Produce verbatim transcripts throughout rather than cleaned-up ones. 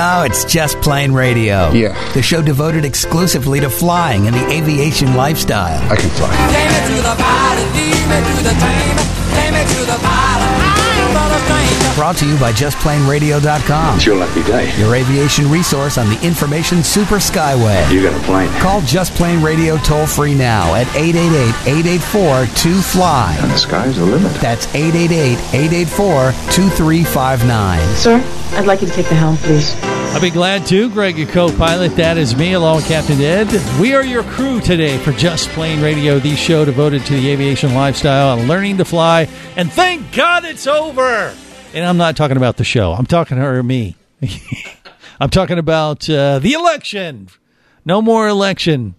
No, it's Just Plain Radio. Yeah. The show devoted exclusively to flying and the aviation lifestyle. I can fly. Take me to the pilot, lead me to the train. Take me to the pilot, I'm not a stranger. Brought to you by just plain radio dot com. It's your lucky day. Your aviation resource on the information super skyway. You got a plane. Call Just Plain Radio toll free now at eight eight eight, eight eight four, two fly. And the sky's the limit. That's eight eight eight, eight eight four, two three five nine. Sir, I'd like you to take the helm, please. I'll be glad to. Greg, your co-pilot. That is me, along with Captain Ed. We are your crew today for Just Plain Radio, the show devoted to the aviation lifestyle and learning to fly. And thank God it's over. And I'm not talking about the show. I'm talking to her, me. I'm talking about uh, the election. No more election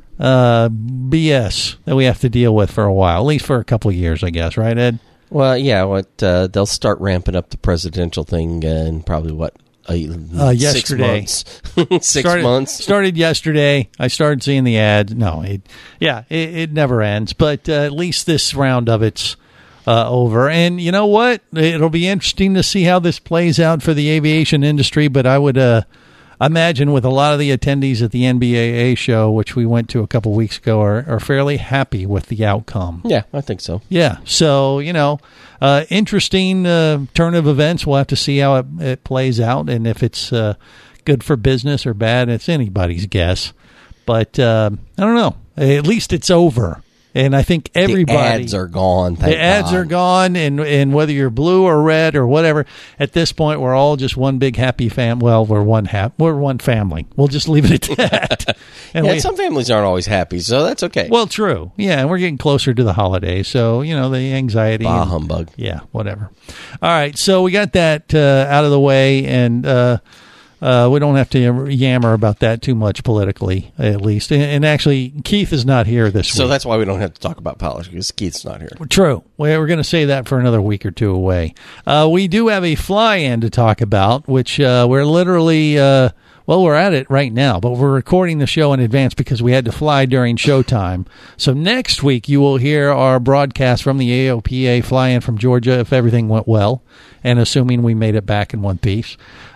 uh, B S that we have to deal with for a while, at least for a couple of years, I guess. Right, Ed? Well, yeah. What uh, they'll start ramping up the presidential thing in probably what uh, uh, six yesterday. months. six started, months started yesterday. I started seeing the ads. No, it, yeah, it, it never ends. But uh, at least this round of it's uh, over. And you know what? It'll be interesting to see how this plays out for the aviation industry. But I would uh, imagine with a lot of the attendees at the N B A A show, which we went to a couple weeks ago, are, are fairly happy with the outcome. Yeah, I think so. Yeah. So, you know, uh, interesting uh, turn of events. We'll have to see how it, it plays out and if it's uh, good for business or bad. It's anybody's guess. But uh, I don't know. At least it's over. And I think everybody... The ads are gone, thank The ads God. are gone, and and whether you're blue or red or whatever, at this point, we're all just one big happy fam. Well, we're one hap- We're one family. We'll just leave it at that. And yeah, we, some families aren't always happy, so that's okay. well, true. Yeah, and we're getting closer to the holidays, so, you know, the anxiety. Bah and- humbug. Yeah, whatever. All right, so we got that uh, out of the way, and uh, uh, we don't have to yammer about that too much politically, at least. And, and actually, Keith is not here this So week. that's why we don't have to talk about politics, because Keith's not here. True. Well, we're going to say that for another week or two away. Uh, we do have a fly-in to talk about, which uh, we're literally... Uh, Well, we're at it right now, but we're recording the show in advance because we had to fly during showtime. So next week you will hear our broadcast from the A O P A fly-in from Georgia if everything went well, and assuming we made it back in one piece.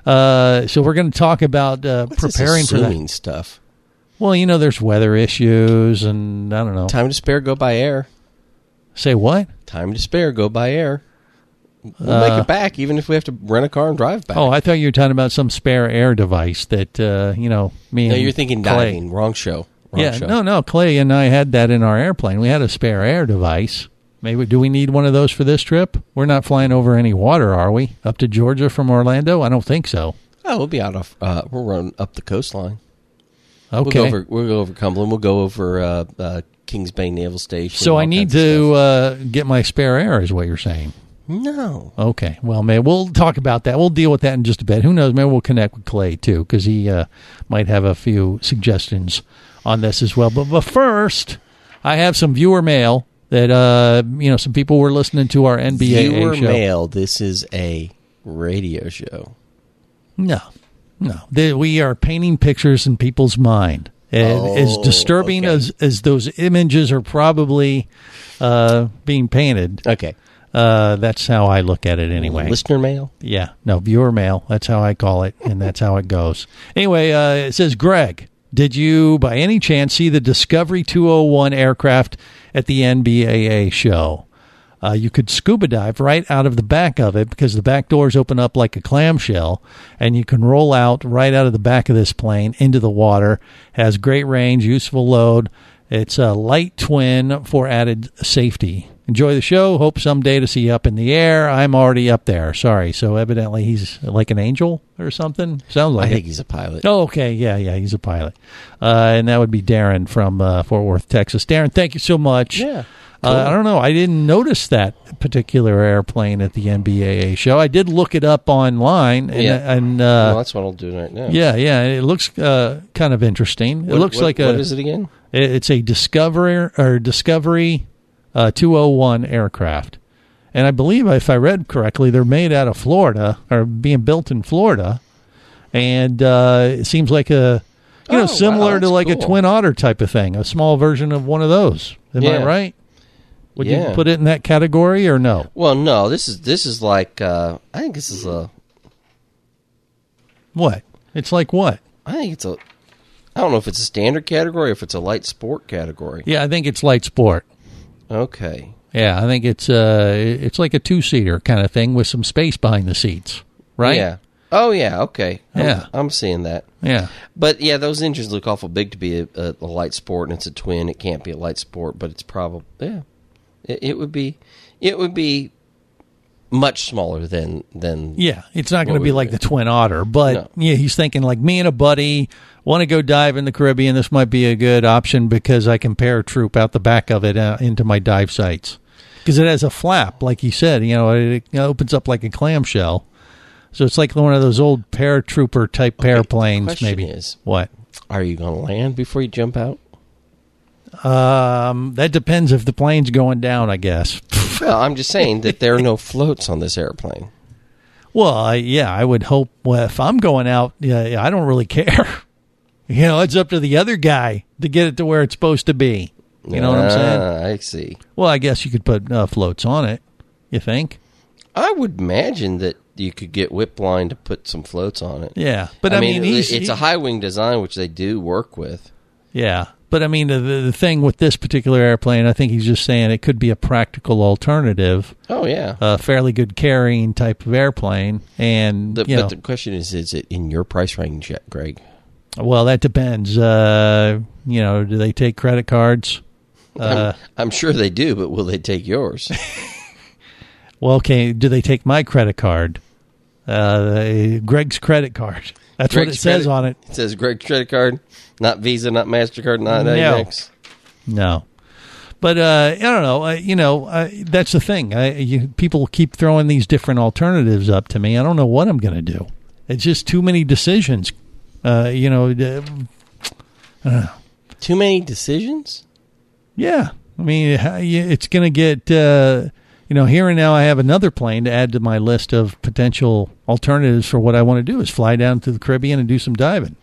Uh, so we're going to talk about uh, What's this preparing for assuming that. stuff? Well, you know, there's weather issues, and I don't know. Time to spare, go by air. Say what? Time to spare, go by air. We'll Uh, make it back, even if we have to rent a car and drive back. Oh, I thought you were talking about some spare air device that, uh, you know, me no, and you're thinking Clay- diving. Wrong show. Wrong yeah, show. no, no. Clay and I had that in our airplane. We had a spare air device. Maybe do we need one of those for this trip? We're not flying over any water, are we? Up to Georgia from Orlando? I don't think so. Oh, we'll be out of. Uh, we'll run up the coastline. Okay. We'll go over. We'll go over Cumberland. We'll go over uh, uh, Kings Bay Naval Station. so all I need kinds of to stuff. uh, get my spare air, is what you're saying. No. Okay. Well, maybe we'll talk about that. We'll deal with that in just a bit. Who knows? Maybe we'll connect with Clay, too, because he uh, might have a few suggestions on this as well. But, but first, I have some viewer mail that, uh, you know, some people were listening to our N B A A Viewer show. mail. This is a radio show. No, no. The, we are painting pictures in people's mind. And Oh, as disturbing okay. as, as those images are probably uh, being painted, Okay. uh, that's how I look at it anyway. Listener mail. Yeah, no, viewer mail. That's how I call it, and that's how it goes. Anyway, uh, it says, Greg, did you by any chance see the Discovery two oh one aircraft at the N B A A show? Uh, you could scuba dive right out of the back of it because the back doors open up like a clamshell, and you can roll out right out of the back of this plane into the water. Has great range, useful load. It's a light twin for added safety. Enjoy the show. Hope someday to see you up in the air. I'm already up there. Sorry. So evidently he's like an angel or something. Sounds like I it. think he's a pilot. Oh, okay. Yeah, yeah, he's a pilot. Uh, and that would be Darren from uh, Fort Worth, Texas. Darren, thank you so much. Yeah. Uh, I don't know. I didn't notice that particular airplane at the N B A A show. I did look it up online. And, Yeah. and well, uh, that's what I'll do right now. yeah, yeah, it looks uh, kind of interesting. It What- looks what- like a. What is it again? it- It's a Discovery or Discovery uh, two oh one aircraft. And I believe, if I read correctly, they're made out of Florida or being built in Florida. And uh, it seems like a, you Oh, know, similar wow, to that's like a cool. Twin Otter type of thing, a small version of one of those. Am I Yeah. right? Would Yeah. you put it in that category or no? Well, no. This is this is like uh, I think this is a What? It's like what? I think it's a. I don't know if it's a standard category or if it's a light sport category. Yeah, I think it's light sport. Okay. Yeah, I think it's uh, it's like a two-seater kind of thing with some space behind the seats, right? Yeah. Oh, yeah, okay. I'm, Yeah. I'm seeing that. Yeah. But, yeah, those engines look awful big to be a, a, a light sport, and it's a twin. It can't be a light sport, but it's probably, yeah. It, it would be, it would be much smaller than, than Yeah, it's not going to What be we- like the Twin Otter, but No. yeah, he's thinking like me and a buddy want to go dive in the Caribbean. This might be a good option because I can paratroop out the back of it uh, into my dive sites because it has a flap, like he said. You know, it, it opens up like a clamshell, so it's like one of those old paratrooper type Okay, paraplanes. question Maybe is- what? Are you going to land before you jump out? Um, that depends if the plane's going down, I guess. Well, I'm just saying that there are no floats on this airplane. Well, I, yeah, I would hope. Well, if I'm going out, yeah, I don't really care. You know, it's up to the other guy to get it to where it's supposed to be. You know what I'm saying? Ah, I see. Well, I guess you could put uh, floats on it. You think? I would imagine that you could get whip line to put some floats on it. Yeah, but I, mean, he's, it's he- a high wing design, which they do work with. yeah. But I mean, the, the thing with this particular airplane, I think he's just saying it could be a practical alternative, Oh yeah. a fairly good carrying type of airplane, and The, you know, but the question is, is it in your price range yet, Greg? well, that depends. Uh, you know, do they take credit cards? Uh, I'm, I'm sure they do, but will they take yours? Well, okay. Do they take my credit card? Uh, Greg's credit card. That's what it Greg's says credit- on it. It says Greg's credit card, not Visa, not MasterCard, not No. Amex. No, but uh, I don't know. Uh, you know, uh, that's the thing. I, you, people keep throwing these different alternatives up to me. I don't know what I'm going to do. It's just too many decisions. Uh, you know, uh, Too many decisions? yeah. I mean, how you- it's going to get. Uh, you know, here and now, I have another plane to add to my list of potential alternatives for what I want to do is fly down to the Caribbean and do some diving.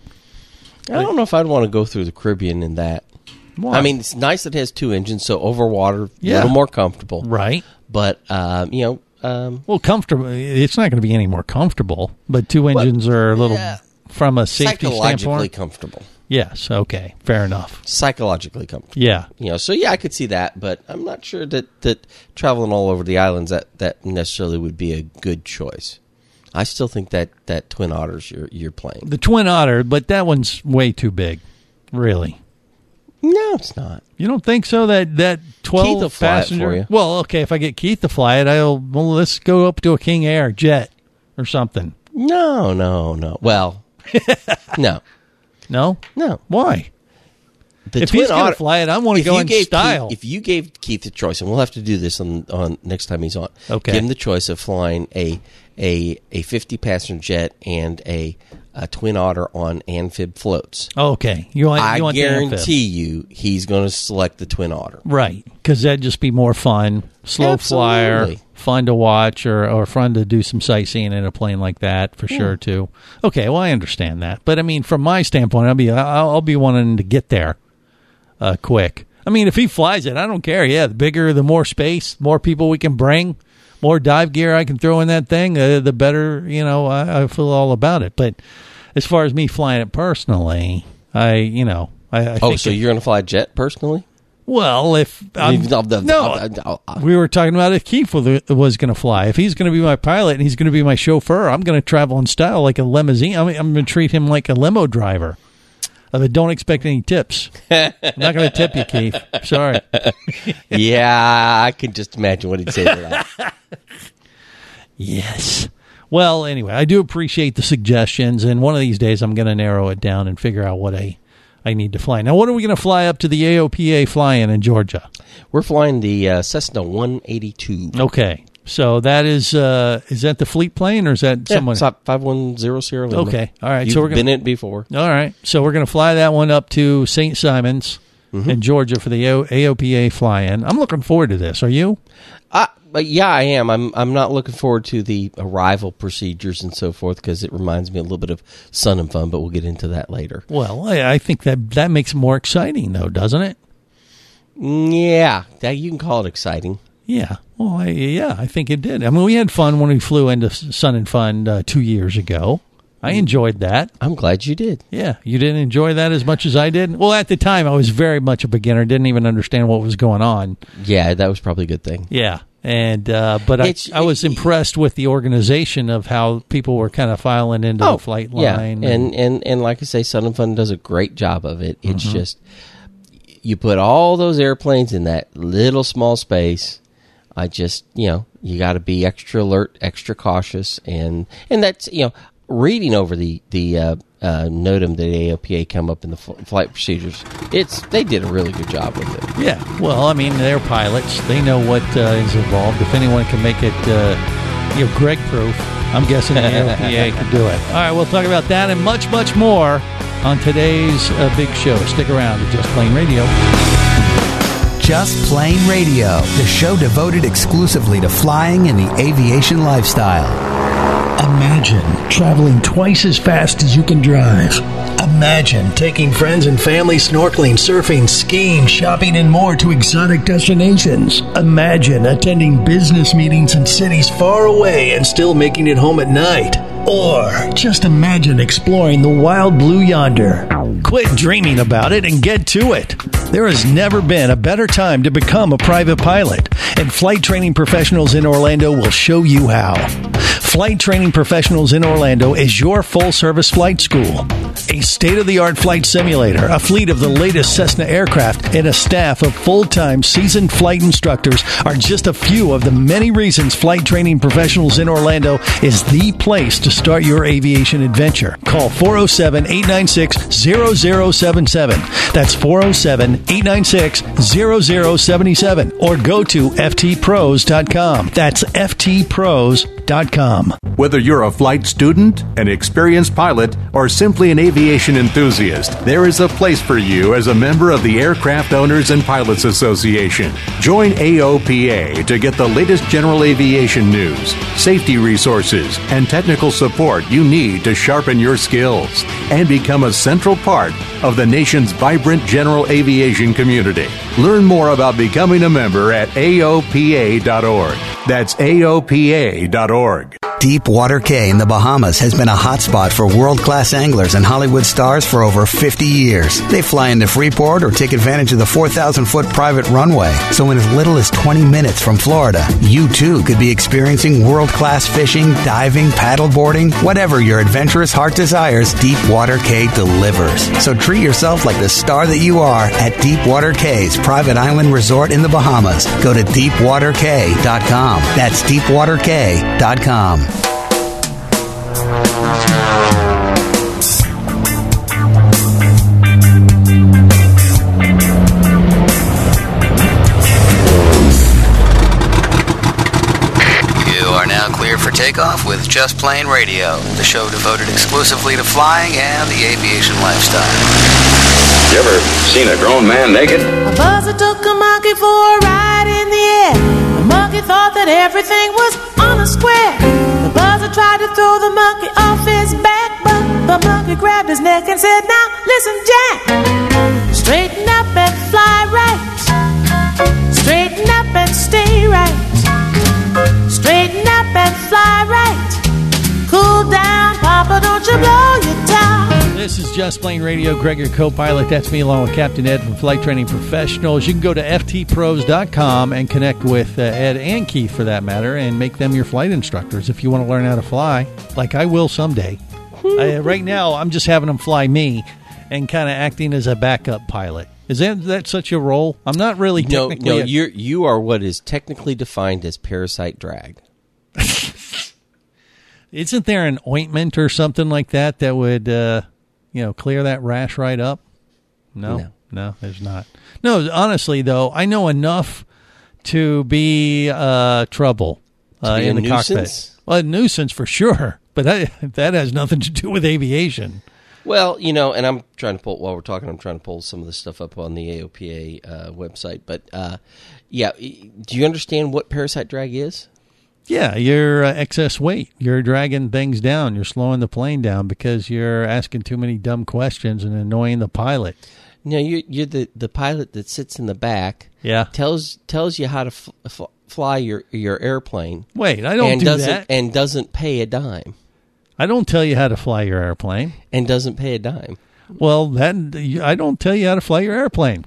I don't know if I'd want to go through the Caribbean in that. Why? I mean, it's nice that it has two engines, so over water, a Yeah. little more comfortable. right. But, um, you know, um, Well, comfortable. It's not going to be any more comfortable, but two engines are a little yeah. from a safety psychologically standpoint. comfortable. Yes. Okay. Fair enough. Psychologically comfortable. Yeah. You know, so yeah, I could see that, but I'm not sure that, that traveling all over the islands that, that necessarily would be a good choice. I still think that, that Twin Otter's your your plane. The Twin Otter, but that one's way too big. Really. No, it's not. You don't think so? That that twelve Keith will fly it passenger. for you. Well, okay. If I get Keith to fly it, I'll. Well, let's go up to a King Air jet or something. No, no, no. Well, no, No. no. Why? The If Twin he's going Otter- to fly it, I want to if go you in gave style. Keith, if you gave Keith the choice, and we'll have to do this on, on next time he's on. Okay. Give him the choice of flying a a a fifty passenger jet and a, a Twin Otter on amphib floats. okay. You want? I you want the amphib. guarantee you, he's going to select the Twin Otter. Right, because that'd just be more fun, slow flyer, Absolutely. fun to watch, or, or fun to do some sightseeing in a plane like that for sure too. Okay, well I understand that, but I mean from my standpoint, I'll be I'll, I'll be wanting to get there uh, quick. I mean if he flies it, I don't care. Yeah, the bigger, the more space, more people we can bring, more dive gear I can throw in that thing, uh, the better. You know, I, I feel all about it. But as far as me flying it personally, I you know I, I Oh, think so it- you're going to fly a jet personally? well, if I'm, You've- of the- no, of the- uh, we were talking about if Keith was, was going to fly. If he's going to be my pilot and he's going to be my chauffeur, I'm going to travel in style like a limousine. I mean, I'm going to treat him like a limo driver. Uh, but don't expect any tips. I'm not going to tip you, Keith. Sorry. Yeah, I can just imagine what he'd say to that. Yes. Well, anyway, I do appreciate the suggestions, and one of these days I'm going to narrow it down and figure out what I, I need to fly. Now, what are we going to fly up to the A O P A fly-in in Georgia? We're flying the uh, Cessna one eighty-two. Okay. So that is, uh, is that the fleet plane, or is that Yeah, someone? it's not five one zero Sierra Lima. Okay. All right. You've so we're been gonna, in it before. all right. So we're going to fly that one up to Saint Simons in Georgia for the A O P A fly-in. I'm looking forward to this. Are you? Uh, but yeah, I am. I'm. I'm not looking forward to the arrival procedures and so forth because it reminds me a little bit of Sun and Fun. But we'll get into that later. Well, I, I think that that makes it more exciting, though, doesn't it? Mm, Yeah, that you can call it exciting. Yeah. Well, I, yeah, I think it did. I mean, we had fun when we flew into Sun and Fun uh, two years ago. I enjoyed that. I'm glad you did. Yeah, you didn't enjoy that as much as I did? Well, at the time, I was very much a beginner, didn't even understand what was going on. Yeah, that was probably a good thing. Yeah, and uh, but I, I was impressed with the organization of how people were kind of filing into oh, the flight yeah. line. And, and, and like I say, Sun and Fun does a great job of it. It's Mm-hmm. just, you put all those airplanes in that little small space. I just, you know, you got to be extra alert, extra cautious, and and that's, you know, reading over the the uh, uh, NOTAM that A O P A come up in the fl- flight procedures. It's they did a really good job with it. Yeah, well, I mean, they're pilots. They know what uh, is involved. If anyone can make it, uh, you know, Greg-proof, I'm guessing the A O P A can do it. All right, we'll talk about that and much, much more on today's uh, big show. Stick around to Just Plain Radio. Just Plain Radio, the show devoted exclusively to flying and the aviation lifestyle. Imagine traveling twice as fast as you can drive. Imagine taking friends and family snorkeling, surfing, skiing, shopping, and more to exotic destinations. Imagine attending business meetings in cities far away and still making it home at night. Or just imagine exploring the wild blue yonder. Quit dreaming about it and get to it. There has never been a better time to become a private pilot, and Flight Training Professionals in Orlando will show you how. Flight Training Professionals in Orlando is your full-service flight school. A state-of-the-art flight simulator, a fleet of the latest Cessna aircraft, and a staff of full-time seasoned flight instructors are just a few of the many reasons Flight Training Professionals in Orlando is the place to start your aviation adventure. Call four oh seven, eight nine six, zero zero seven seven. That's four oh seven, eight nine six, zero zero seven seven. Or go to F T pros dot com. That's F T pros dot com. Whether you're a flight student, an experienced pilot, or simply an aviation enthusiast, there is a place for you as a member of the Aircraft Owners and Pilots Association. Join A O P A to get the latest general aviation news, safety resources, and technical support you need to sharpen your skills and become a central part of the nation's vibrant general aviation community. Learn more about becoming a member at A O P A dot org. That's A O P A dot org. Deepwater Cay in the Bahamas has been a hotspot for world-class anglers and Hollywood stars for over fifty years. They fly into Freeport or take advantage of the four thousand foot private runway. So in as little as twenty minutes from Florida, you too could be experiencing world-class fishing, diving, paddleboarding, whatever your adventurous heart desires, Deepwater Cay delivers. So treat yourself like the star that you are at Deepwater Cay's private island resort in the Bahamas. Go to deepwater cay dot com. That's deepwater cay dot com. You are now cleared for takeoff with Just Plain Radio, the show devoted exclusively to flying and the aviation lifestyle. You ever seen a grown man naked? A buzzer took a monkey for a ride in the air. The monkey thought that everything was on a square. The buzzer tried to throw the monkey off his back, but the monkey grabbed his neck and said, "Now listen, Jack, straighten up and fly right. Straighten up and stay right. Straighten up and fly right. Cool down, Papa, don't you blow your top." This is Just Plain Radio. Greg, your co-pilot. That's me along with Captain Ed from Flight Training Professionals. You can go to F T pros dot com and connect with uh, Ed and Keith, for that matter, and make them your flight instructors if you want to learn how to fly, like I will someday. I, right now, I'm just having them fly me and kind of acting as a backup pilot. Is that, that such a role? I'm not really No, technically... no, a- you're, you are what is technically defined as parasite drag. Isn't there an ointment or something like that that would... Uh, you know, clear that rash right up? No, no, no, there's not. No, honestly, though, I know enough to be uh, trouble uh, be in a the nuisance? cockpit. Well, a nuisance for sure, but that, that has nothing to do with aviation. Well, you know, and I'm trying to pull, while we're talking, I'm trying to pull some of this stuff up on the A O P A uh, website. But, uh, yeah, do you understand what parasite drag is? Yeah, you're uh, excess weight. You're dragging things down. You're slowing the plane down because you're asking too many dumb questions and annoying the pilot. No, you're, you're the, the pilot that sits in the back. Yeah. Tells tells you how to f- f- fly your, your airplane. Wait, I don't and do doesn't, that. And doesn't pay a dime. I don't tell you how to fly your airplane. And doesn't pay a dime. Well, that I don't tell you how to fly your airplane.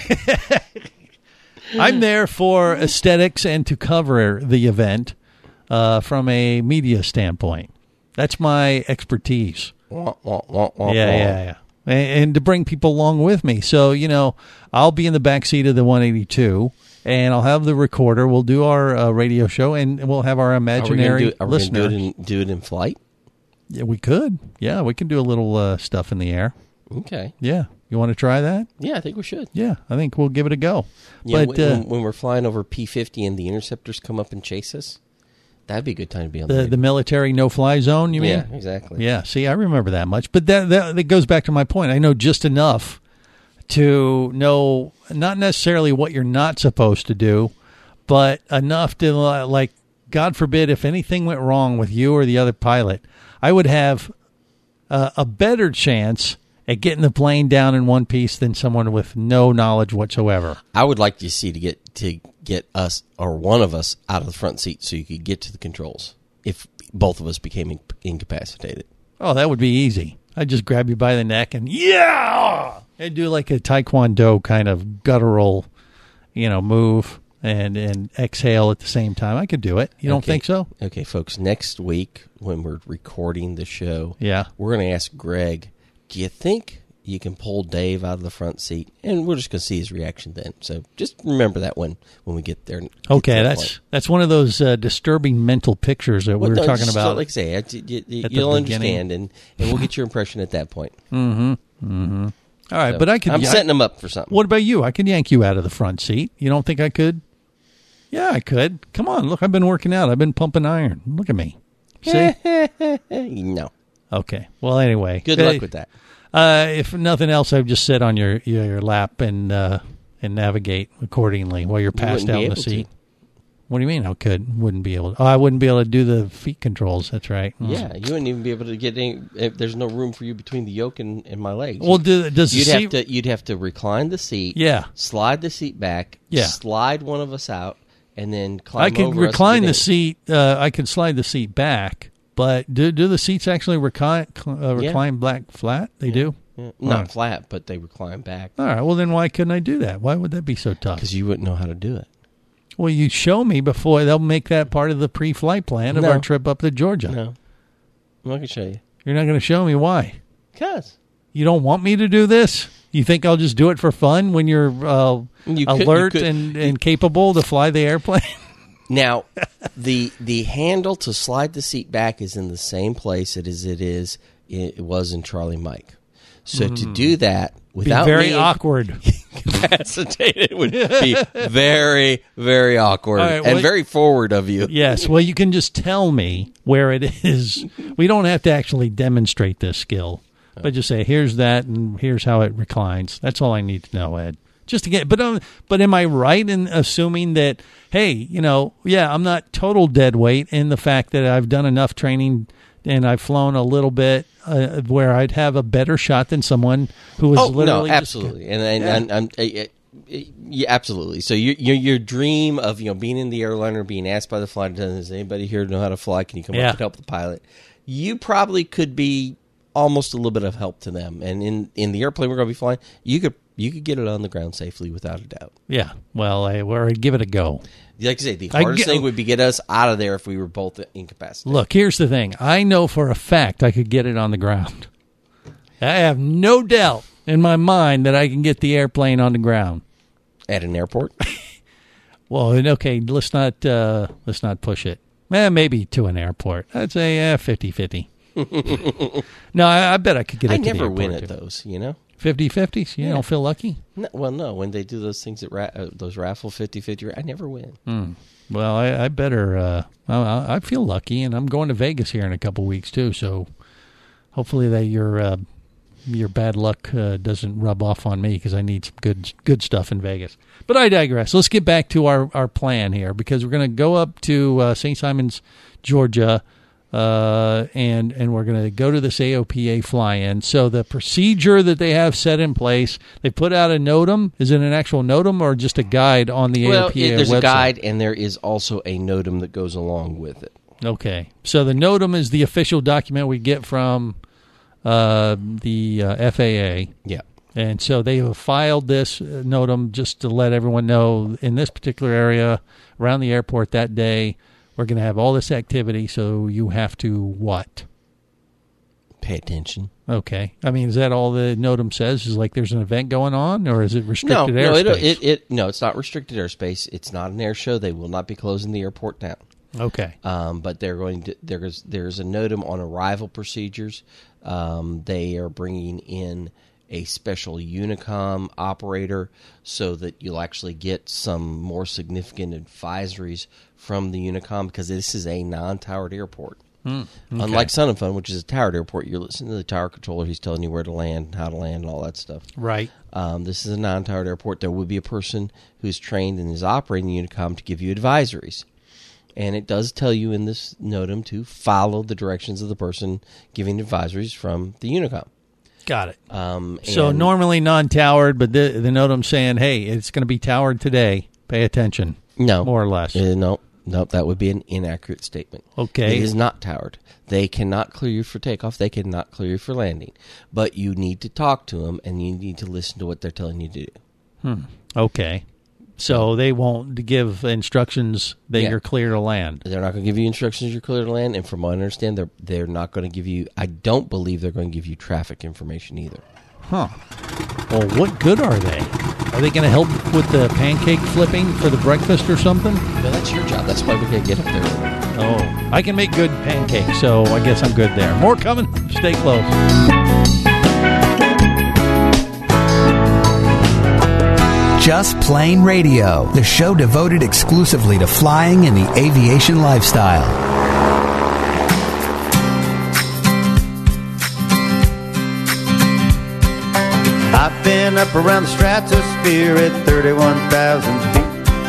I'm there for aesthetics and to cover the event uh, from a media standpoint. That's my expertise. Wah, wah, wah, wah, yeah, wah. yeah, yeah. And, and to bring people along with me. So, you know, I'll be in the back seat of the one eighty-two, and I'll have the recorder. We'll do our uh, radio show, and we'll have our imaginary are we gonna do, are we listeners. gonna do, it in, do it in flight? Yeah, we could. Yeah, we can do a little uh, stuff in the air. Okay. Yeah. You want to try that? Yeah, I think we should. Yeah, I think we'll give it a go. Yeah, but when, uh, when, when we're flying over P fifty and the interceptors come up and chase us, that'd be a good time to be on the the the military no-fly zone, you mean? Yeah, exactly. Yeah, see, I remember that much. But that, that that goes back to my point. I know just enough to know not necessarily what you're not supposed to do, but enough to, uh, like, God forbid, if anything went wrong with you or the other pilot, I would have uh, a better chance at getting the plane down in one piece than someone with no knowledge whatsoever. I would like to see to get to get us or one of us out of the front seat so you could get to the controls if both of us became in- incapacitated. Oh, that would be easy. I'd just grab you by the neck and yeah, I'd do like a Taekwondo kind of guttural, you know, move and and exhale at the same time. I could do it. You don't Okay. think so? Okay, folks. Next week when we're recording the show, Yeah. we're going to ask Greg, do you think you can pull Dave out of the front seat? And we're just going to see his reaction then. So just remember that one when we get there. Get Okay, to that that's point. that's one of those uh, disturbing mental pictures that Well, we were no, talking just about. Like I say, I- you, you, at the you'll beginning. understand, and, and we'll get your impression at that point. Mm-hmm. Mm-hmm. All right, So, but I could. I'm I- setting them up for something. What about you? I could yank you out of the front seat. You don't think I could? Yeah, I could. Come on, look, I've been working out. I've been pumping iron. Look at me. See? No. Okay. Well, anyway. Good uh, luck with that. Uh, if nothing else, I've just sit on your your, your lap and uh, and navigate accordingly while you're passed wouldn't out be in the able seat. to. What do you mean? I could. Wouldn't be able to. Oh, I wouldn't be able to do the feet controls. That's right. Mm. Yeah, you wouldn't even be able to get any. If there's no room for you between the yoke and, and my legs. Well, do, does the you'd seat... have to you'd have to recline the seat. Yeah. Slide the seat back. Yeah. Slide one of us out, and then climb I could over us recline and the get in. seat. Uh, I could slide the seat back, but do do the seats actually recline uh, Yeah. recline back flat? They do. Yeah. All Not right. flat, but they recline back All right. Well, then why couldn't I do that? Why would that be so tough? because you wouldn't know how to do it. Well, you show me before they'll make that part of the pre-flight plan of No. our trip up to Georgia. No, I'm not gonna show you. You're not going to show me why. Cause You don't want me to do this? You think I'll just do it for fun when you're uh, You could- you alert could- and, and capable to fly the airplane? now, the the handle to slide the seat back is in the same place it is it is it was in Charlie Mike. So to do that Be without very being awkward. incapacitated would be very very awkward All right, and well- very forward of you. Yes. Well, you can just tell me where it is. We don't have to actually demonstrate this skill, but just say, here's that and here's how it reclines. That's all I need to know, Ed. Just to get, but um, but am I right in assuming that, hey, you know, yeah, I'm not total dead weight in the fact that I've done enough training and I've flown a little bit uh, where I'd have a better shot than someone who was Oh literally no, just- absolutely, and and, Yeah. and, and, uh, uh, yeah, absolutely. So your your your dream of you know being in the airliner, being asked by the flight attendant, does anybody here know how to fly? Can you come Yeah. up and help the pilot? You probably could be almost a little bit of help to them, and in, in the airplane we're going to be flying, you could you could get it on the ground safely without a doubt. Yeah. Well, I, or I'd give it a go. Like I say, the I hardest get- thing would be get us out of there if we were both incapacitated. Look, here's the thing. I know for a fact I could get it on the ground. I have no doubt in my mind that I can get the airplane on the ground. At an airport, Well, and okay, let's not uh, let's not push it. Eh, maybe to an airport. I'd say eh, fifty-fifty. No, I, I bet I could get it I to the never airport, win at too. those. You know. fifty-fifty? You Yeah. don't feel lucky? No, well, no. When they do those things at ra- uh, those raffle fifty-fifty, I never win. Hmm. Well, I, I better. Uh, I, I feel lucky, and I'm going to Vegas here in a couple weeks too. So hopefully that your uh, your bad luck uh, doesn't rub off on me because I need some good good stuff in Vegas. But I digress. Let's get back to our, our plan here because we're going to go up to uh, Saint Simons, Georgia, uh, and and we're going to go to this A O P A fly-in. So the procedure that they have set in place, they put out a NOTAM. Is it an actual NOTAM or just a guide on the Well, A O P A it, there's website? a guide, and there is also a NOTAM that goes along with it. Okay. So the NOTAM is the official document we get from uh, the uh, F A A. Yeah. And so they have filed this uh, NOTAM just to let everyone know in this particular area around the airport that day, we're going to have all this activity. So you have to what? Pay attention. Okay. I mean, is that all the NOTAM says? Is like there's an event going on, or is it restricted no, airspace? No, it, it, it, no, it's not restricted airspace. It's not an air show. They will not be closing the airport down. Okay. Um, but they're going to. There's there's a NOTAM on arrival procedures. Um, they are bringing in a special Unicom operator so that you'll actually get some more significant advisories from the Unicom because this is a non-towered airport. Mm, okay. Unlike Sun and Fun, which is a towered airport, you're listening to the tower controller. He's telling you where to land, how to land, and all that stuff. Right. Um, this is a non-towered airport. There will be a person who's trained and is operating the Unicom to give you advisories. And it does tell you in this NOTAM to follow the directions of the person giving advisories from the Unicom. Got it. Um, so normally non-towered, but the, the NOTAM's saying, hey, it's going to be towered today. Pay attention. No. More or less. Uh, no. Nope, that would be an inaccurate statement. Okay. It is not towered. They cannot clear you for takeoff. They cannot clear you for landing. But you need to talk to them, and you need to listen to what they're telling you to do. Hmm. Okay. So they won't give instructions that Yeah. you're clear to land. They're not going to give you instructions you're clear to land, and from what I understand, they're, they're not going to give you, I don't believe they're going to give you traffic information either. Huh. Well, what good are they? Are they going to help with the pancake flipping for the breakfast or something? No, that's your job. That's why we got to get up there. Oh, I can make good pancakes, so I guess I'm good there. More coming. Stay close. Just Plain Radio, the show devoted exclusively to flying and the aviation lifestyle. I've been up around the stratosphere at thirty-one thousand feet.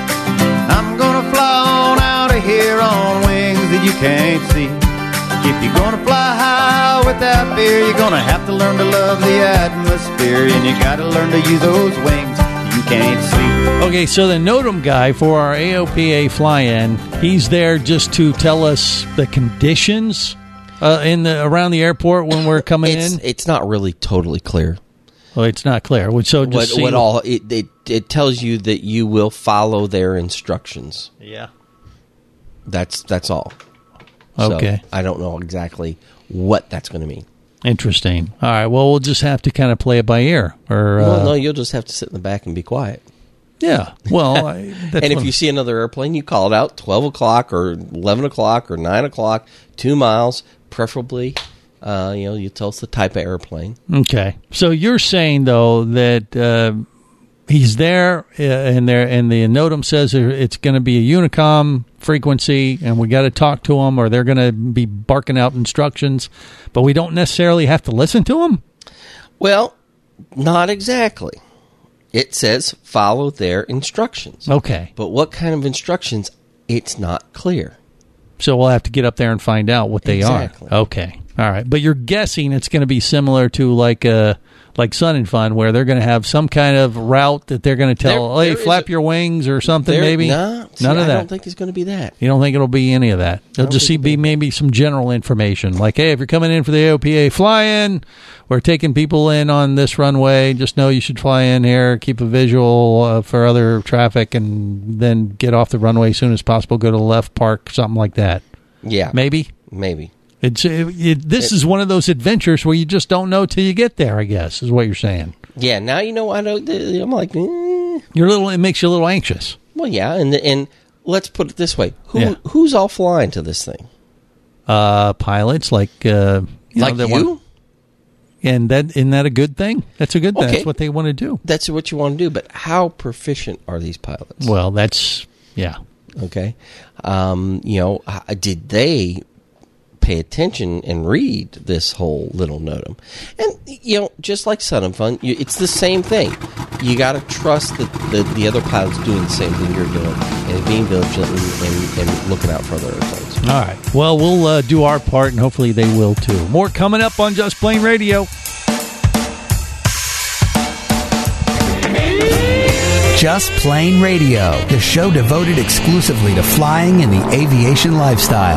I'm gonna fly on out of here on wings that you can't see. If you're gonna fly high without fear, you're gonna have to learn to love the atmosphere, and you gotta learn to use those wings you can't see. Okay, so the NOTAM guy for our A O P A fly-in, he's there just to tell us the conditions uh, in the around the airport when we're coming it's, in. It's not really totally clear. Well, it's not clear. So just what, see what all it, it it tells you that you will follow their instructions. Yeah. That's that's all. Okay. So I don't know exactly what that's going to mean. Interesting. All right. Well, we'll just have to kind of play it by ear. Or well, uh, no, you'll just have to sit in the back and be quiet. Yeah. Well, I, that's and if what- you see another airplane, you call it out. Twelve o'clock or eleven o'clock or nine o'clock. Two miles, preferably. Uh, you know, you tell us the type of airplane. Okay. So you're saying though that uh, he's there, uh, and there, and the NOTAM says it's going to be a Unicom frequency, and we got to talk to them, or they're going to be barking out instructions, but we don't necessarily have to listen to them. Well, not exactly. It says follow their instructions. Okay. But what kind of instructions? It's not clear. So we'll have to get up there and find out what they Exactly. are. Okay. All right. But you're guessing it's going to be similar to like uh, like Sun and Fun, where they're going to have some kind of route that they're going to tell, There- hey, there flap is a- your wings or something, There- maybe? No, see, None of I that. don't think it's going to be that. You don't think it'll be any of that? It'll don't just see, think be maybe some general information. Like, hey, if you're coming in for the A O P A fly-in, we're taking people in on this runway. Just know you should fly in here, keep a visual uh, for other traffic, and then get off the runway as soon as possible, go to the left, park, something like that. Yeah. Maybe? Maybe. It's it, it, This It- is one of those adventures where you just don't know till you get there, I guess, is what you're saying. Yeah, now you know I don't. I'm like, eh. You're a little. It makes you a little anxious. Well, yeah, and and let's put it this way: who Yeah. who's all flying to this thing? Uh, pilots like uh, you Like know, that you? want- and that isn't that a good thing? That's a good thing. Okay. That's what they want to do. That's what you want to do, but how proficient are these pilots? Well, that's yeah. Okay, um, you know, h- did they pay attention and read this whole little NOTAM? And you know, just like Sun and Fun, you, it's the same thing. You got to trust that the, the other pilot's doing the same thing you're doing and being vigilant and, and, and looking out for other airplanes. All right. Well, we'll uh, do our part, and hopefully they will too. More coming up on Just Plain Radio. Just Plain Radio, the show devoted exclusively to flying and the aviation lifestyle.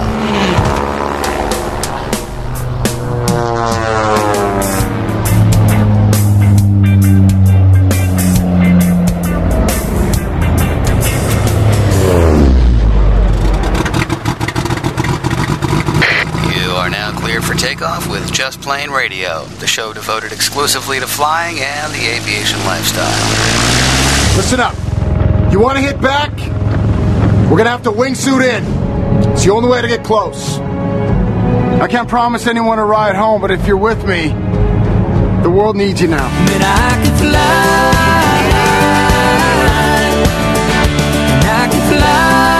For takeoff with Just Plain Radio, the show devoted exclusively to flying and the aviation lifestyle. Listen up. You want to hit back? We're going to have to wingsuit in. It's the only way to get close. I can't promise anyone a ride home, but if you're with me, the world needs you now. Then I can fly. I can fly.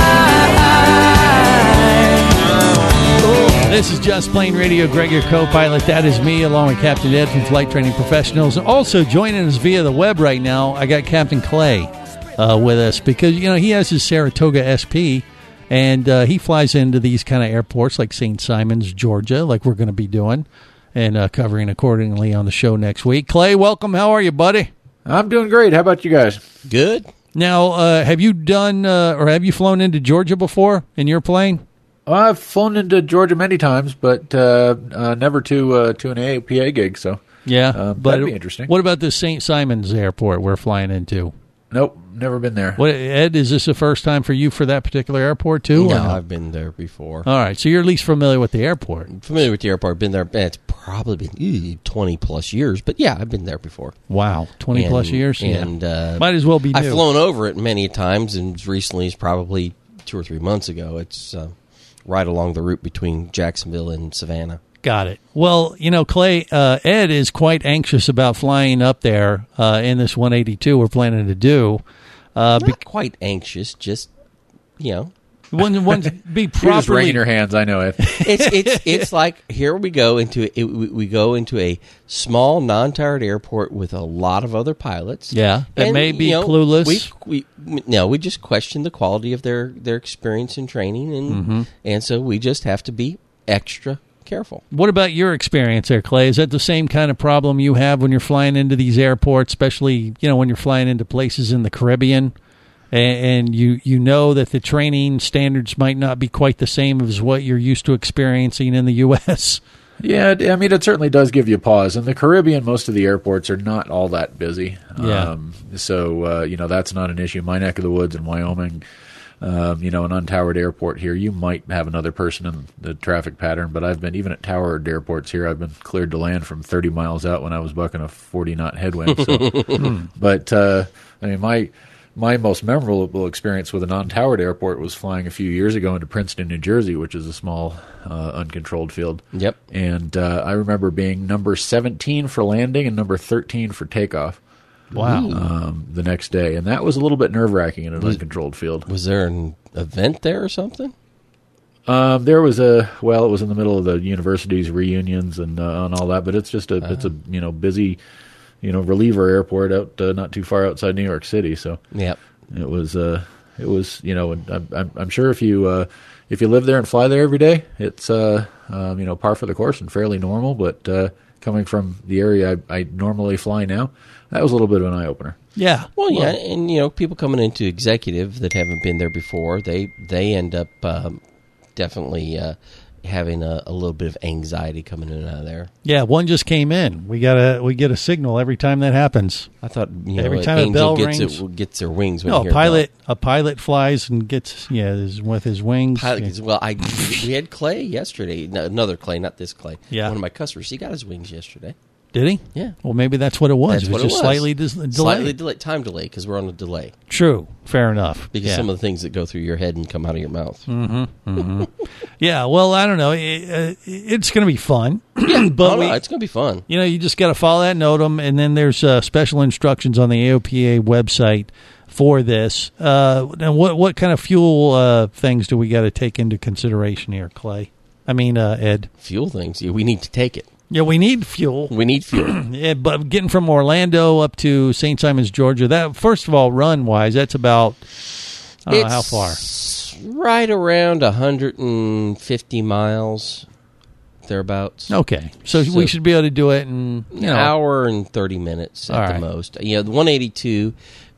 This is Just Plain Radio. Greg, your co-pilot. That is me, along with Captain Ed from Flight Training Professionals. Also joining us via the web right now, I got Captain Clay uh, with us because, you know, he has his Saratoga S P, and uh, he flies into these kind of airports like Saint Simons, Georgia, like we're going to be doing and uh, covering accordingly on the show next week. Clay, welcome. How are you, buddy? I'm doing great. How about you guys? Good. Now, uh, have you done uh, or have you flown into Georgia before in your plane? I've flown into Georgia many times, but uh, uh, never to uh, to an A O P A gig. So yeah, uh, but that'd be interesting. What about the Saint Simons Airport we're flying into? Nope, never been there. What, Ed, is this the first time for you for that particular airport too? No, or no? I've been there before. All right, so you're at least familiar with the airport. I'm familiar with the airport. Been there. It's probably been ew, twenty plus years, but yeah, I've been there before. Wow, twenty and, plus years, and yeah. uh, might as well be new. I've flown over it many times, and as recently as probably two or three months ago. It's uh, right along the route between Jacksonville and Savannah. Got it. Well, you know, Clay, uh, Ed is quite anxious about flying up there uh, in this one eighty-two we're planning to do. Uh, Not be- quite anxious, just, you know. One, one be properly. You're just wringing your hands, I know it. it's it's it's like here we go into it, we, we go into a small non-tired airport with a lot of other pilots. Yeah, that and, may be you know, clueless. We we no, we just question the quality of their, their experience and training, and mm-hmm. and so we just have to be extra careful. What about your experience there, Clay? Is that the same kind of problem you have when you're flying into these airports, especially you know when you're flying into places in the Caribbean? And you, you know that the training standards might not be quite the same as what you're used to experiencing in the U S Yeah, I mean, it certainly does give you pause. In the Caribbean, most of the airports are not all that busy. Yeah. Um, so, uh, you know, that's not an issue. My neck of the woods in Wyoming, um, you know, an untowered airport here, you might have another person in the traffic pattern, but I've been, even at towered airports here, I've been cleared to land from thirty miles out when I was bucking a forty-knot headwind. So, but, uh, I mean, my... My most memorable experience with a non-towered airport was flying a few years ago into Princeton, New Jersey, which is a small, uh, uncontrolled field. Yep. And uh, I remember being number seventeen for landing and number thirteen for takeoff. Wow. Um, the next day. And that was a little bit nerve-wracking in an was, uncontrolled field. Was there an event there or something? Um, there was a, well, it was in the middle of the university's reunions and, uh, and all that, but it's just a, uh-huh. it's a, you know, busy... you know, reliever airport out uh, not too far outside New York City. So yep. it was, uh, it was, you know, I'm, I'm, I'm sure if you uh, if you live there and fly there every day, it's uh, um, you know, par for the course and fairly normal. But uh, coming from the area I, I normally fly now, that was a little bit of an eye opener. Yeah. Well, yeah, well, and you know, people coming into executive that haven't been there before, they they end up um, definitely. Uh, having a, a little bit of anxiety coming in and out of there. Yeah, one just came in. We got a we get a signal every time that happens. I thought you know, every time Angel a bell gets rings, it, gets their wings. When no, you a hear pilot a, a pilot flies and gets yeah is with his wings. Pilot yeah. gets, well, I we had Clay yesterday. No, another Clay, not this Clay. Yeah, one of my customers. He got his wings yesterday. Did he? Yeah. Well, maybe that's what it was. That's it was what just it was. slightly dis- delayed. Slightly delayed, time delay because we're on a delay. True. Fair enough. Because yeah. some of the things that go through your head and come out of your mouth. Mm-hmm. Mm-hmm. Yeah. Well, I don't know. It, uh, it's going to be fun. Yeah, but oh, we, no, it's going to be fun. You know, you just got to follow that NOTAM, and then there's uh, special instructions on the A O P A website for this. Uh, and what what kind of fuel uh, things do we got to take into consideration here, Clay? I mean, uh, Ed. Fuel things. Yeah, we need to take it. Yeah, we need fuel. We need fuel. Yeah, but getting from Orlando up to Saint Simons, Georgia, that first of all, run-wise, that's about, I don't know, how far? Right around one hundred fifty miles, thereabouts. Okay. So, so we should be able to do it in, you know. An hour and thirty minutes at all the right. most. You know, the one eighty-two,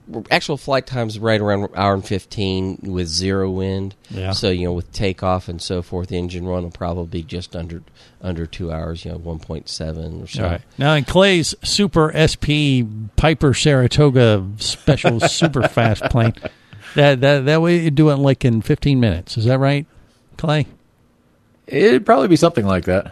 actual flight time's right around an hour and fifteen with zero wind. Yeah. So, you know, with takeoff and so forth, the engine run will probably be just under under two hours, you know, one point seven or so. All right. Now, in Clay's Super S P Piper Saratoga special super fast plane, that, that, that way you do it like in fifteen minutes. Is that right, Clay? It'd probably be something like that.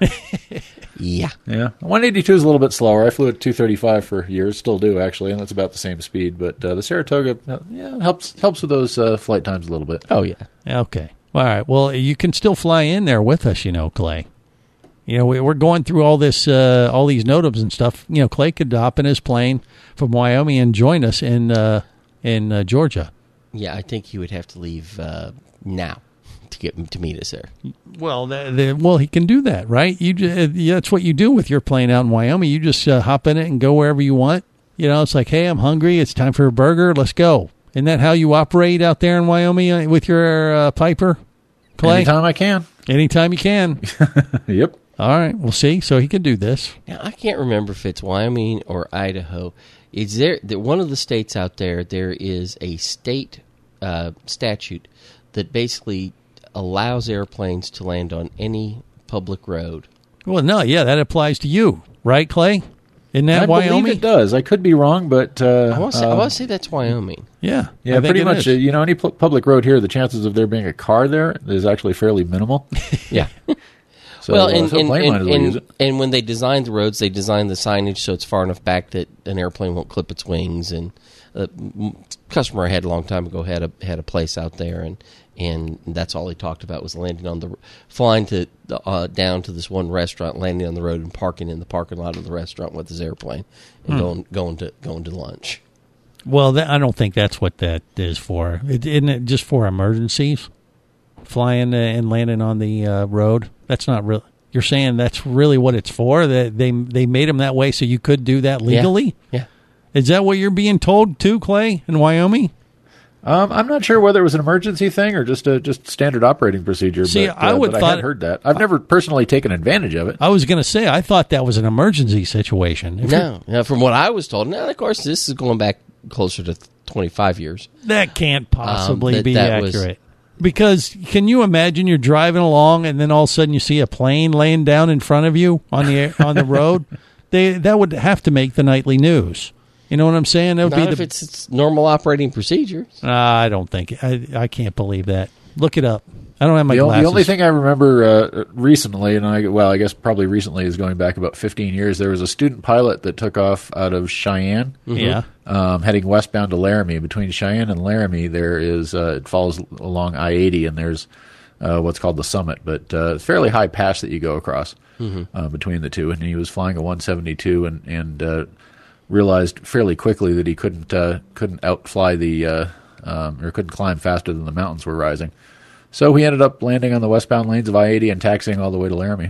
Yeah. Yeah. one eighty-two is a little bit slower. I flew at two thirty-five for years, still do actually, and that's about the same speed. But uh, the Saratoga, uh, yeah, helps helps with those uh, flight times a little bit. Oh, yeah. Okay. All right. Well, you can still fly in there with us, you know, Clay. You know, we, we're going through all this, uh, all these NOTAMs and stuff. You know, Clay could hop in his plane from Wyoming and join us in uh, in uh, Georgia. Yeah, I think he would have to leave uh, now to get to meet us there. Well, the, the, well, he can do that, right? You just, that's what you do with your plane out in Wyoming. You just uh, hop in it and go wherever you want. You know, it's like, hey, I'm hungry. It's time for a burger. Let's go. Isn't that how you operate out there in Wyoming with your uh, Piper, Clay? Anytime I can. Anytime you can. Yep. All right. We'll see. So he can do this. Now, I can't remember if it's Wyoming or Idaho. Is there that one of the states out there? There is a state uh, statute that basically allows airplanes to land on any public road. Well, no, yeah, that applies to you, right, Clay? Isn't that I Wyoming? believe it does. I could be wrong, but uh, I want to say, uh, say that's Wyoming. Yeah, yeah, pretty much. Uh, you know, any pu- public road here, the chances of there being a car there is actually fairly minimal. Yeah. So, well, uh, and, so and, plane and, might as well and, use it. and when they designed the roads, they designed the signage so it's far enough back that an airplane won't clip its wings. And a customer I had a long time ago had a had a place out there, and, and that's all he talked about was landing on the flying to uh, down to this one restaurant, landing on the road, and parking in the parking lot of the restaurant with his airplane, and Hmm. going going to going to lunch. Well, that, I don't think that's what that is for. It, isn't it just for emergencies? Flying uh, and landing on the uh, road? That's not real. You're saying that's really what it's for? That they they made them that way so you could do that legally? Yeah. yeah. Is that what you're being told too, Clay, in Wyoming? Um, I'm not sure whether it was an emergency thing or just a just standard operating procedure. See, but, uh, I would but thought- I had heard that. I've never personally taken advantage of it. I was going to say, I thought that was an emergency situation. If No, no, from what I was told. Now, of course, this is going back closer to twenty-five years. That can't possibly Um, that- be that was- accurate. Because can you imagine you're driving along and then all of a sudden you see a plane laying down in front of you on the on the road? They that would have to make the nightly news. You know what I'm saying? That would Not be if the, it's, it's normal operating procedures. Uh, I don't think I I can't believe that. Look it up. I don't have my The, o- glasses. the only thing I remember uh, recently, and I well, I guess probably recently is going back about fifteen years. There was a student pilot that took off out of Cheyenne, Yeah. um, heading westbound to Laramie. Between Cheyenne and Laramie, there is uh, it follows along I eighty, and there's uh, what's called the Summit, but uh, it's a fairly high pass that you go across Mhm. uh, between the two. And he was flying a one seventy-two, and and uh, realized fairly quickly that he couldn't uh, couldn't outfly the uh, um, or couldn't climb faster than the mountains were rising. So he ended up landing on the westbound lanes of I eighty and taxiing all the way to Laramie.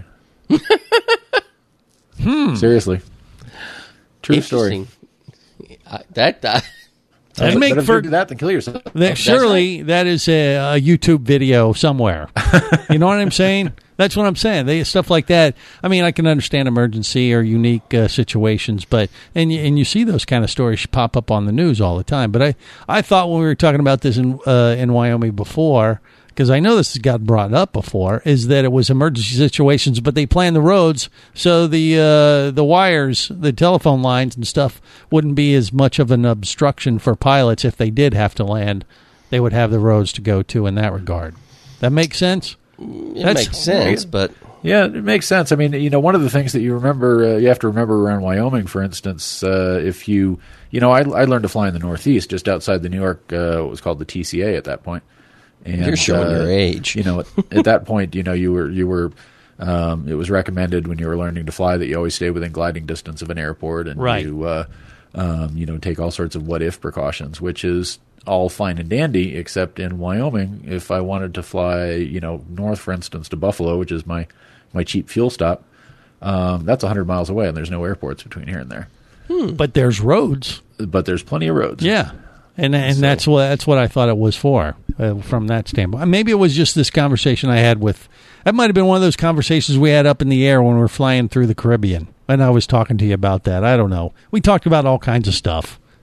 hmm. Seriously. True story. Interesting. Uh, that uh, That'd But- make but if for- you do that, then kill yourself. That, surely that is a, a YouTube video somewhere. You know what I'm saying? That's what I'm saying. They, stuff like that. I mean, I can understand emergency or unique uh, situations, but and you, and you see those kind of stories pop up on the news all the time. But I, I thought when we were talking about this in uh, in Wyoming before, because I know this has got brought up before, is that it was emergency situations, but they planned the roads so the uh, the wires, the telephone lines and stuff wouldn't be as much of an obstruction for pilots if they did have to land. They would have the roads to go to in that regard. That makes sense? it That's- makes sense, but Yeah, it makes sense. I mean, you know, one of the things that you remember, uh, you have to remember around Wyoming, for instance, uh, if you, you know, I, I learned to fly in the Northeast, just outside the New York, uh, what was called the T C A at that point. And, You're showing uh, your age. You know, at, at that point, you know, you were you were. Um, it was recommended when you were learning to fly that you always stay within gliding distance of an airport, and Right. you, uh, um, you know, take all sorts of what if precautions, which is all fine and dandy, except in Wyoming, if I wanted to fly, you know, north, for instance, to Buffalo, which is my, my cheap fuel stop, um, that's one hundred miles away, and there's no airports between here and there. But there's roads. But there's plenty of roads. Yeah. And and So- that's what that's what I thought it was for, uh, from that standpoint. Maybe it was just this conversation I had with. That might have been one of those conversations we had up in the air when we were flying through the Caribbean, and I was talking to you about that. I don't know. We talked about all kinds of stuff.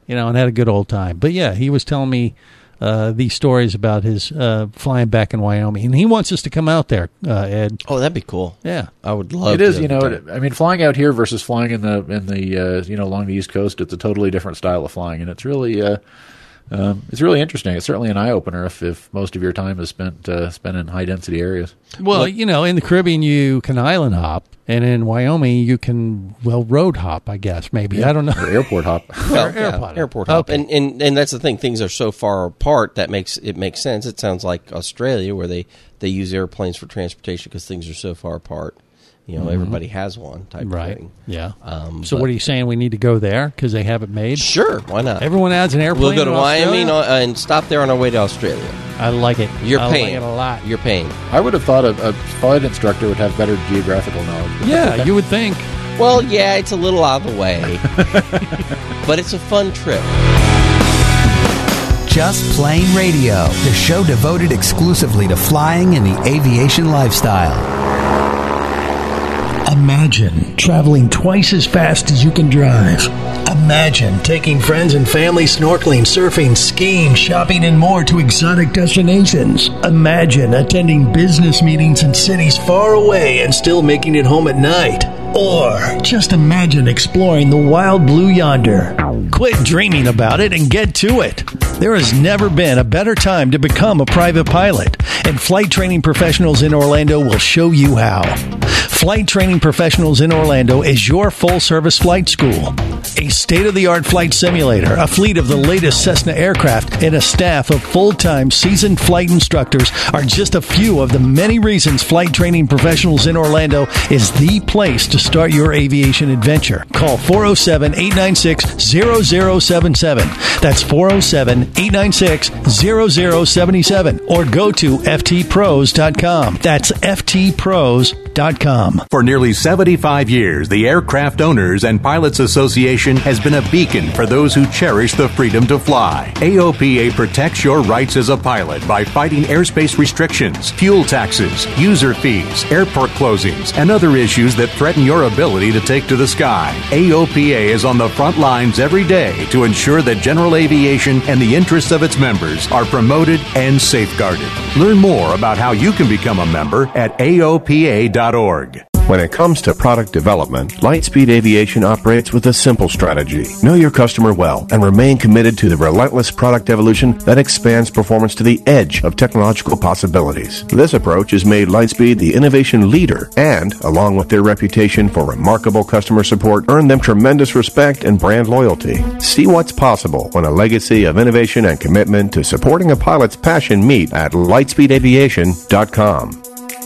you know, and had a good old time. But yeah, he was telling me uh, these stories about his uh, flying back in Wyoming, and he wants us to come out there, uh, Ed. Oh, that'd be cool. Yeah, I would love. It is, to you know. It, I mean, flying out here versus flying in the in the uh, you know along the East Coast, it's a totally different style of flying, and it's really uh, um, it's really interesting. It's certainly an eye opener if, if most of your time is spent uh, spent in high density areas. Well, you know, in the Caribbean you can island hop, and in Wyoming you can well road hop, I guess maybe Yeah. I don't know, or airport hop. Well, or yeah, airport, airport hop, Okay. and, and and that's the thing. Things are so far apart that makes it makes sense. It sounds like Australia, where they, they use airplanes for transportation because things are so far apart. You know, Mhm. everybody has one type Right. of thing. Yeah. Um, So but- what are you saying? We need to go there because they have it made? Sure, why not? Everyone adds an airplane. We'll go to in Wyoming Australia? uh, and stop there on our way to Australia. I like it. You're I paying like it a lot. You're paying. I would have thought a, a flight instructor would have better geographical knowledge. Yeah, you would think. Well, yeah, it's a little out of the way, but it's a fun trip. Just Plain Radio, the show devoted exclusively to flying and the aviation lifestyle. Imagine traveling twice as fast as you can drive. Imagine taking friends and family snorkeling, surfing, skiing, shopping, and more to exotic destinations. Imagine attending business meetings in cities far away and still making it home at night. Or just imagine exploring the wild blue yonder. Quit dreaming about it and get to it. There has never been a better time to become a private pilot, and Flight Training Professionals in Orlando will show you how. Flight Training Professionals in Orlando is your full-service flight school. A state-of-the-art flight simulator, a fleet of the latest Cessna aircraft, and a staff of full-time seasoned flight instructors are just a few of the many reasons Flight Training Professionals in Orlando is the place to start your aviation adventure. Call four oh seven, eight nine six, zero zero seven seven. That's four oh seven, eight nine six, zero zero seven seven. Or go to f t pros dot com. That's f t pros dot com. For nearly seventy-five years, the Aircraft Owners and Pilots Association has been a beacon for those who cherish the freedom to fly. A O P A protects your rights as a pilot by fighting airspace restrictions, fuel taxes, user fees, airport closings, and other issues that threaten your ability to take to the sky. A O P A is on the front lines every day to ensure that general aviation and the interests of its members are promoted and safeguarded. Learn more about how you can become a member at A O P A dot org. When it comes to product development, Lightspeed Aviation operates with a simple strategy. Know your customer well and remain committed to the relentless product evolution that expands performance to the edge of technological possibilities. This approach has made Lightspeed the innovation leader and, along with their reputation for remarkable customer support, earned them tremendous respect and brand loyalty. See what's possible when a legacy of innovation and commitment to supporting a pilot's passion meet at lightspeed aviation dot com.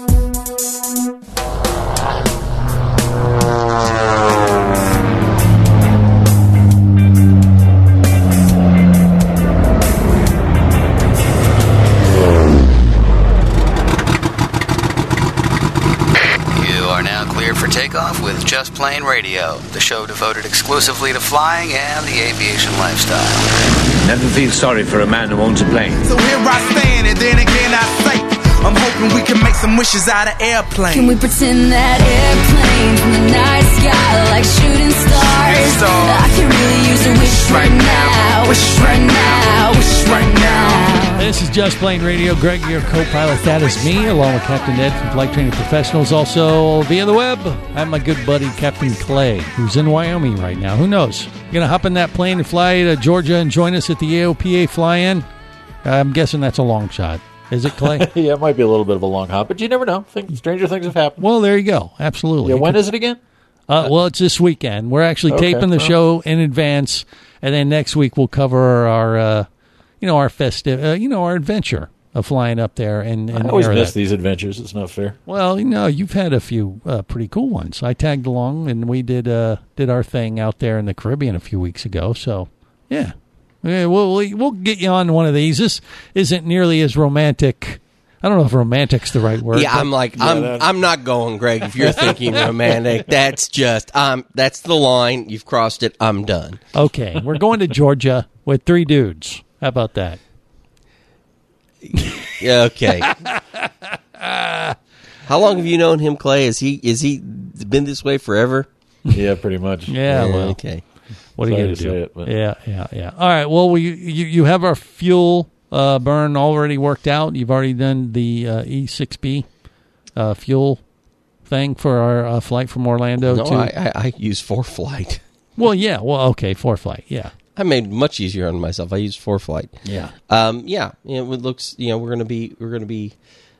Takeoff with Just Plain Radio, the show devoted exclusively to flying and the aviation lifestyle. Never feel sorry for a man who owns a plane. So here I stand, and then again I say, I'm hoping we can make some wishes out of airplanes. Can we pretend that airplanes in the night sky like shooting stars? I can really use a wish right now, wish right now, wish right now. This is Just Plain Radio. Greg, your co-pilot. That is me, along with Captain Ed from Flight Training Professionals. Also, via the web, I have my good buddy, Captain Clay, who's in Wyoming right now. Who knows? You're going to hop in that plane and fly to Georgia and join us at the A O P A fly-in? I'm guessing that's a long shot. Is it, Clay? Yeah, it might be a little bit of a long hop, but you never know. Think, stranger things have happened. Well, there you go. Absolutely. Yeah, when is it again? Uh, well, it's this weekend. We're actually Okay, taping the well. show in advance, and then next week we'll cover our, uh, you know, our festive, uh, you know, our adventure of flying up there. And, and I always air miss that. these adventures. It's not fair. Well, you know, you've had a few uh, pretty cool ones. I tagged along, and we did uh, did our thing out there in the Caribbean a few weeks ago. So, yeah, yeah we'll we'll get you on one of these. This isn't nearly as romantic. I don't know if romantic's the right word. Yeah, I'm like, Yeah, I'm that- I'm not going, Greg. If you're thinking romantic, that's just, um, that's the line. You've crossed it. I'm done. Okay, we're going to Georgia with three dudes. How about that? Yeah, okay. How long have you known him, Clay? Is he is he been this way forever? Yeah, pretty much. Yeah, well. Okay. What are you Sorry going to to say do? it, but- yeah, yeah, yeah. All right. Well, we you you have our fuel uh, burn already worked out. You've already done the uh, E six B uh, fuel thing for our uh, flight from Orlando. No, to I, I, I use ForeFlight. Well, yeah. Well, okay, for flight. Yeah. I made it much easier on myself. I use ForeFlight. Yeah. Um, yeah. You know, it looks. You know, we're gonna be we're gonna be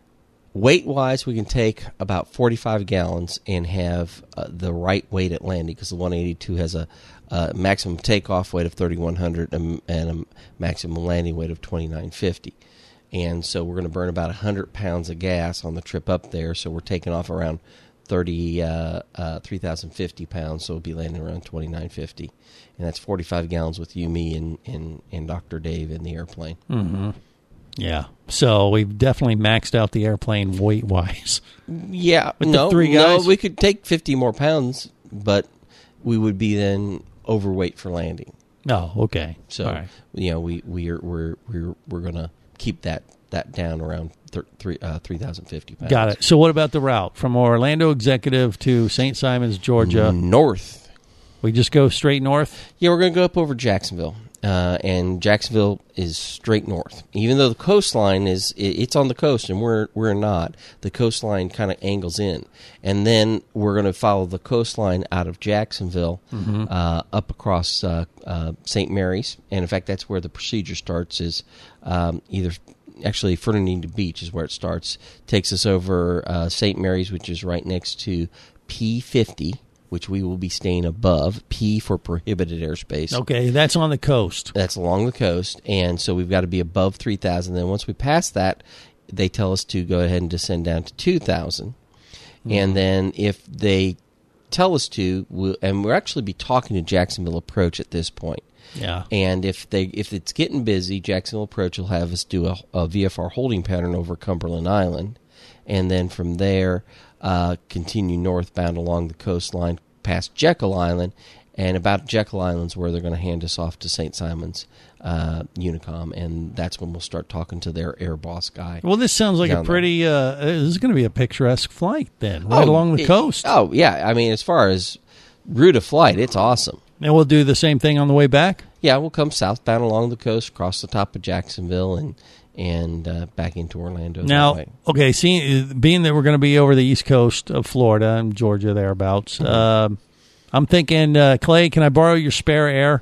weight wise. We can take about forty-five gallons and have uh, the right weight at landing because the one eighty-two has a uh, maximum takeoff weight of thirty-one hundred and, and a maximum landing weight of twenty-nine fifty. And so we're going to burn about one hundred pounds of gas on the trip up there. So we're taking off around thirty, uh, uh, three thousand fifty pounds. So we'll be landing around twenty-nine fifty. And that's forty-five gallons with you, me, and, and, and Doctor Dave in the airplane. Mm-hmm. Yeah. So we've definitely maxed out the airplane weight-wise. Yeah. With no, the three guys? no, we could take fifty more pounds, but we would be then overweight for landing. Oh, okay. So, All right. you know, we, we're, we're, we're, we're going to keep that, that down around thir- three, uh, three thousand fifty pounds. Got it. So what about the route from Orlando Executive to Saint Simons, Georgia? North. We just go straight north? Yeah, we're going to go up over Jacksonville. Uh, and Jacksonville is straight north. Even though the coastline is, it, it's on the coast and we're we're not, the coastline kind of angles in. And then we're going to follow the coastline out of Jacksonville Mhm. uh, up across uh, uh, Saint Mary's. And in fact, that's where the procedure starts is um, either, actually Fernandina Beach is where it starts. Takes us over uh, Saint Mary's, which is right next to P fifty, which we will be staying above. P for prohibited airspace. Okay, that's on the coast. That's along the coast, and so we've got to be above three thousand. Then once we pass that, they tell us to go ahead and descend down to two thousand. Mm-hmm. And then if they tell us to, we'll, and we'll actually be talking to Jacksonville Approach at this point. Yeah. And if they if it's getting busy, Jacksonville Approach will have us do a, a V F R holding pattern over Cumberland Island, and then from there uh, continue northbound along the coastline past Jekyll Island, and about Jekyll Island's where they're going to hand us off to Saint Simons uh, Unicom, and that's when we'll start talking to their air boss guy. Well, this sounds like a down there. pretty, uh, this is going to be a picturesque flight then, right Oh, along the it- coast. Oh, yeah. I mean, as far as route of flight, it's awesome. And we'll do the same thing on the way back? Yeah, we'll come southbound along the coast, cross the top of Jacksonville, and and uh, back into Orlando. that Now, way. okay, see, being that we're going to be over the east coast of Florida and Georgia thereabouts, Mm-hmm. um, I'm thinking, uh, Clay, can I borrow your spare air?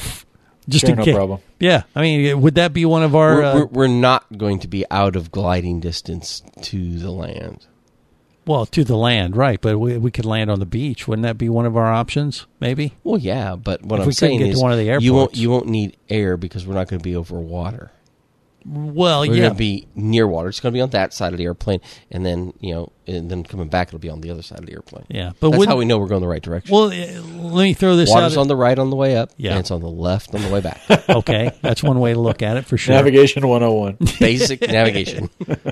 Just Sure, in no case. problem. Yeah, I mean, would that be one of our? we're, uh, we're, we're not going to be out of gliding distance to the land. well, to the land, right? But we we could land on the beach. Wouldn't that be one of our options? Maybe. Well, yeah, but what If I'm we couldn't saying get to is one of the you won't airports. you won't need air because we're not going to be over water. Well, We're yeah. going to be near water. It's going to be on that side of the airplane, and then you know, and then coming back, it'll be on the other side of the airplane. Yeah, but that's wouldn't- how we know we're going the right direction. Well, uh, let me throw this Water's out. on the right on the way up, Yeah. and it's on the left on the way back. Okay, that's one way to look at it for sure. Navigation one oh one. Basic navigation.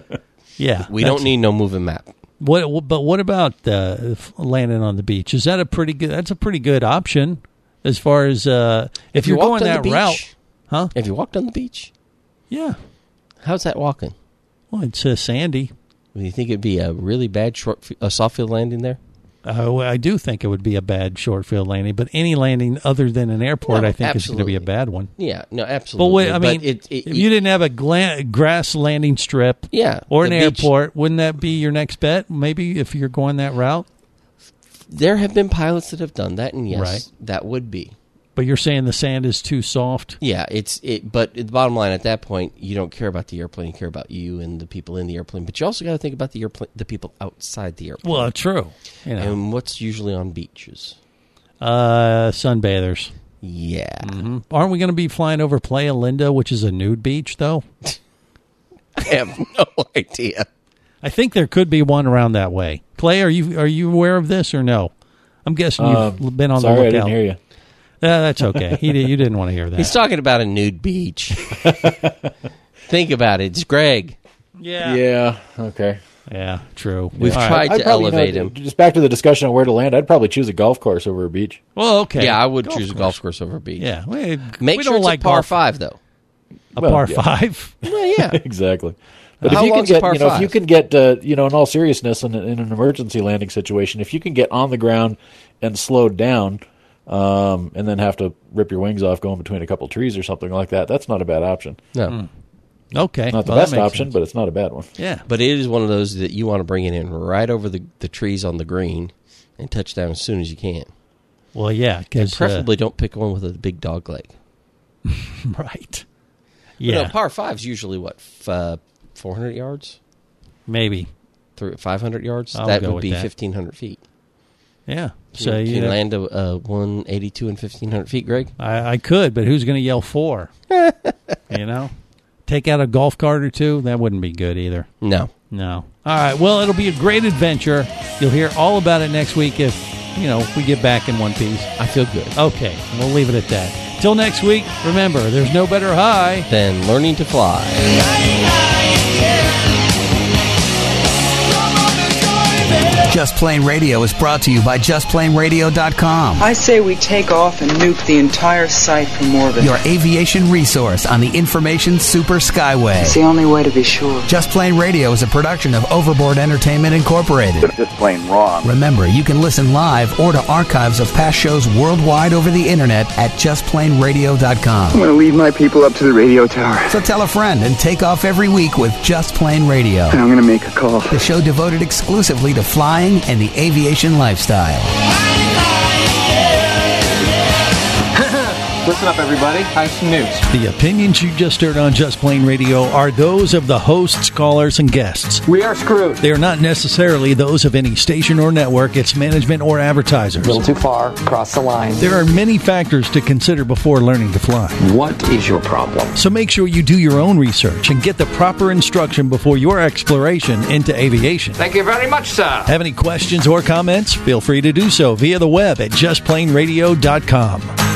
Yeah, we that's- don't need no moving map. What? But what about uh, f- landing on the beach? Is that a pretty good? That's a pretty good option as far as uh, if, If you you're going walked on the that beach- route, huh? Have you walked on the beach? Yeah. How's that walking? Well, it's uh, sandy. Do you think it'd be a really bad short, f- a soft field landing there? Uh, well, I do think it would be a bad short field landing, but any landing other than an airport, No, I think is going to be a absolutely. bad one. Yeah, no, But absolutely. wait, I mean, it, it, if you didn't have a gla- grass landing strip, Yeah, or an the beach- airport, wouldn't that be your next bet? Maybe if you're going that route. there have been pilots that have done that, and yes, Right. that would be. But you're saying the sand is too soft. Yeah, it's it. But the bottom line at that point, you don't care about the airplane; you care about you and the people in the airplane. But you also got to think about the airplane, the people outside the airplane. Well, true. You know. And what's usually on beaches? Uh, sunbathers. Yeah. hmm Aren't we going to be flying over Playa Linda, which is a nude beach, though? I have no idea. I think there could be one around that way. Clay, are you are you aware of this or no? I'm guessing you've Um, been on sorry, the I lookout. didn't hear you. Yeah, that's okay. He did, you didn't want to hear that. He's talking about a nude beach. Think about it. It's Greg. Yeah. Yeah. Okay. Yeah. True. We've All tried I'd to probably, you know, elevate him. Just back to the discussion of where to land. I'd probably choose a golf course over a beach. Well, okay. Yeah, I would Golf choose a golf course over a beach. Yeah. We, Make we sure don't it's like a par golf. five, though. A Well, par yeah. five. Well, yeah. Exactly. But How if you can long's a get, par you know, if you five? can get, uh, you know, in all seriousness, in, in an emergency landing situation, if you can get on the ground and slowed down, um, and then have to rip your wings off going between a couple trees or something like that. That's not a bad option. No. Mm. Okay. Not the well, best option, sense. But it's not a bad one. Yeah. But it is one of those that you want to bring it in right over the, the trees on the green and touch down as soon as you can. Well, yeah. Cause, preferably uh, don't pick one with a big dog leg. Right. Yeah. Yeah. No, par five's usually, what, f- uh, four hundred yards? Maybe. Three, five hundred yards? I'll that go would with be that. fifteen hundred feet. Yeah. Can, So you, you can you know, land a, a one eighty-two and fifteen hundred feet, Greg? I, I could, but who's going to yell four? You know? Take out a golf cart or two? That wouldn't be good either. No. No. All right. Well, it'll be a great adventure. You'll hear all about it next week if, you know, we get back in one piece. I feel good. Okay. We'll leave it at that. Till next week, remember, there's no better high than learning to fly. Just Plain Radio is brought to you by just plain radio dot com. I say we take off and nuke the entire site from orbit. Your aviation resource on the information super skyway. It's the only way to be sure. Just Plain Radio is a production of Overboard Entertainment Incorporated. It's just plain wrong. Remember, you can listen live or to archives of past shows worldwide over the internet at just plain radio dot com. I'm going to leave my people up to the radio tower. So tell a friend and take off every week with Just Plain Radio. And I'm going to make a call. The show devoted exclusively to flying and the aviation lifestyle. Listen up, everybody. I have some news. The opinions you just heard on Just Plain Radio are those of the hosts, callers, and guests. We are screwed. They are not necessarily those of any station or network, its management, or advertisers. A little too far, cross the line. There are many factors to consider before learning to fly. What is your problem? So make sure you do your own research and get the proper instruction before your exploration into aviation. Thank you very much, sir. Have any questions or comments? Feel free to do so via the web at just plain radio dot com.